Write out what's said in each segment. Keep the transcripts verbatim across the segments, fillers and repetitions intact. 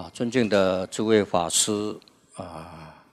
啊，尊敬的诸位法师啊，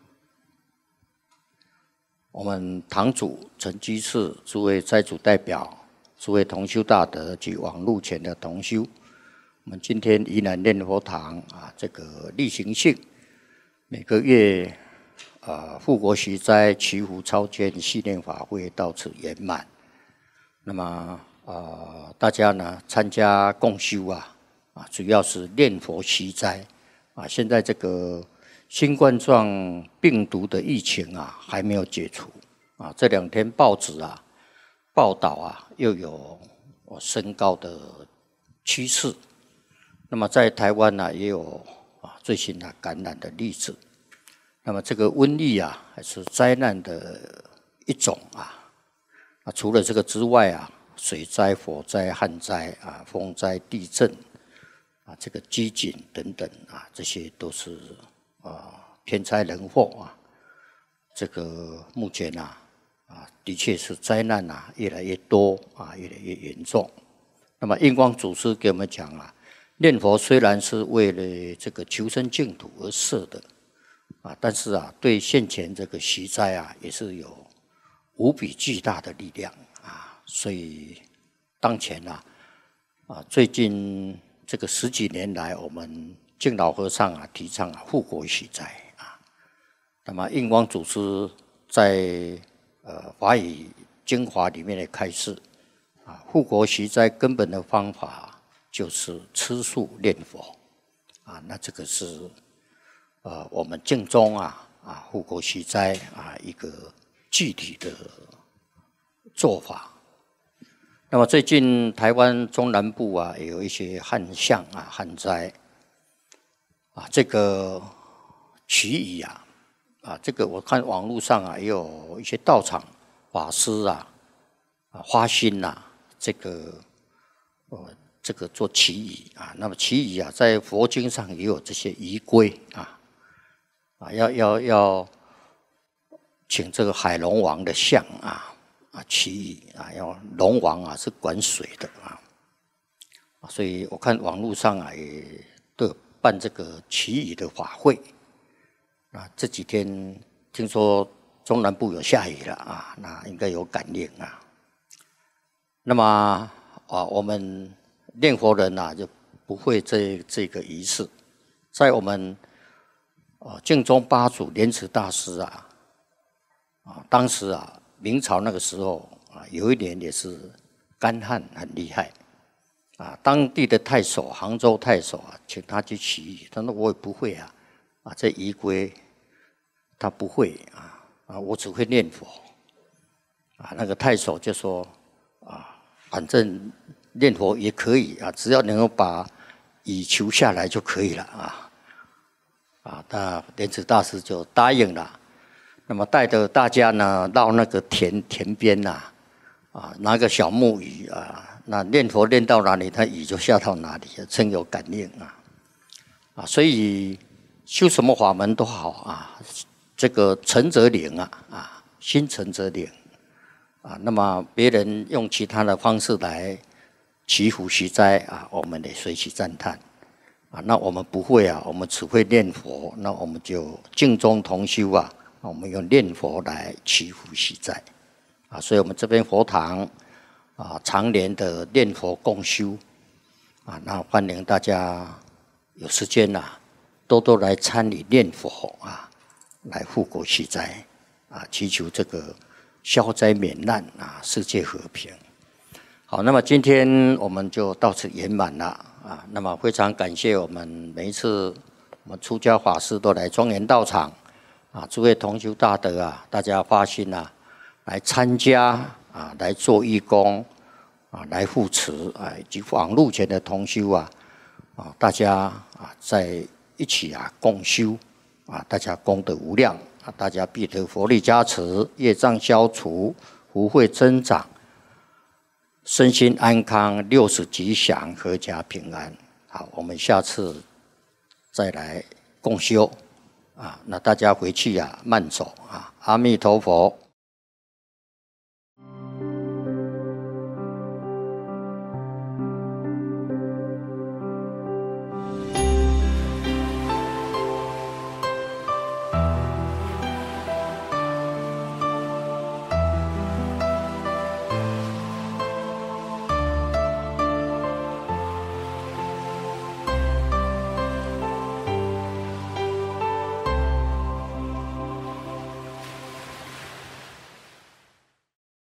我们堂主陈居士，诸位斋主代表，诸位同修大德及网路前的同修，我们今天宜兰念佛堂啊，这个例行性每个月啊护国息灾祈福超荐系列法会到此圆满。那么啊，大家呢参加共修啊。啊，主要是念佛息灾啊！现在这个新冠状病毒的疫情啊，还没有解除啊。这两天报纸啊报道啊，又有升高的趋势。那么在台湾呢、啊，也有啊最新的感染的例子。那么这个瘟疫啊，还是灾难的一种啊。啊，除了这个之外啊，水灾、火灾、旱灾啊，风灾、地震。啊，这个饥馑等等啊，这些都是啊天灾人祸啊。这个目前啊啊，的确是灾难啊越来越多啊，越来越严重。那么印光祖师给我们讲啊，念佛虽然是为了这个求生净土而设的啊，但是啊，对现前这个息灾啊，也是有无比巨大的力量啊。所以当前啊啊，最近。这个十几年来，我们敬老和尚啊提倡啊护国息灾啊。那么印光祖师在呃华语精华里面的开示啊，护国息灾根本的方法就是吃素念佛啊。那这个是呃我们净宗啊啊护国息灾啊一个具体的做法。那么最近台湾中南部啊，也有一些旱象啊、旱灾啊，这个祈雨啊，啊，这个我看网络上啊，也有一些道场法师啊，啊花心呐、啊，这个呃，这个做祈雨啊。那么祈雨啊，在佛经上也有这些仪规啊，啊，要要要请这个海龙王的像啊。啊，祈雨啊，要龙王啊是管水的啊，所以我看网络上啊也都有办这个祈雨的法会啊。这几天听说中南部有下雨了啊，那应该有感应啊。那么啊，我们念佛人啊就不会这这个仪式，在我们啊净宗八祖莲池大师啊啊当时啊。明朝那个时候啊，有一年也是干旱很厉害啊。当地的太守，杭州太守啊，请他去祈雨，他说我也不会啊，啊这仪规他不会啊，啊我只会念佛啊。那个太守就说啊，反正念佛也可以啊，只要能够把雨求下来就可以了啊。啊，那莲池大师就答应了。那么带着大家呢到那个田田边呐、啊，啊拿个小木鱼啊，那念佛念到哪里，它雨就下到哪里，真有感应啊！啊，所以修什么法门都好啊，这个诚则灵啊，啊心诚则灵啊。那么别人用其他的方式来祈福息灾啊，我们得随喜赞叹啊。那我们不会啊，我们只会念佛，那我们就净宗同修啊。我们用念佛来祈福息灾啊，所以我们这边佛堂啊，常年的念佛共修啊，那欢迎大家有时间呐、啊，多多来参与念佛啊，来护国息灾啊，祈求这个消灾免难啊，世界和平。好，那么今天我们就到此圆满了啊。那么非常感谢我们每一次我们出家法师都来庄严道场。啊，诸位同修大德啊，大家发心啊，来参加啊，来做义工啊，来护持啊，以及网路前的同修啊，啊，大家啊在一起啊共修啊，大家功德无量啊，大家必得佛力加持，业障消除，福慧增长，身心安康，六十吉祥，阖家平安。好，我们下次再来共修。啊，那大家回去啊，慢走啊！阿弥陀佛。